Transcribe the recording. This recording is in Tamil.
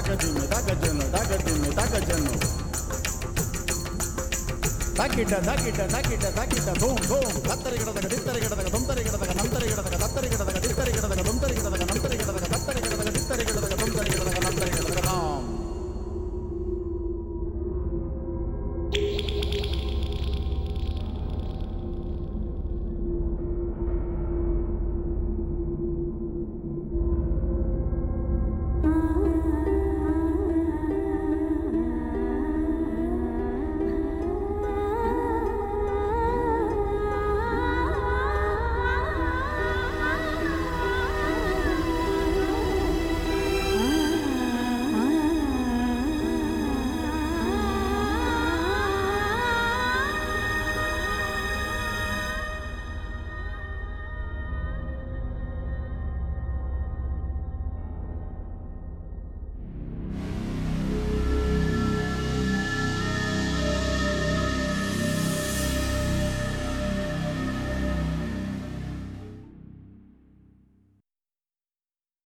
தாக்கஜின்னு தாக்கஜன்னு தாக்கஜின்னு தாக்கஜன்னு தாக்கிட்ட தாக்கிட்ட தாக்கிட்ட தாக்கிட்ட தோம் தோம் தத்தரி கிடதக தித்தரி கிடதக தொந்தரி கிடதக நந்தரி கிடதக தத்தரி கிடதக தித்தரி கிடதக தொந்தரி கிடதக நந்தரி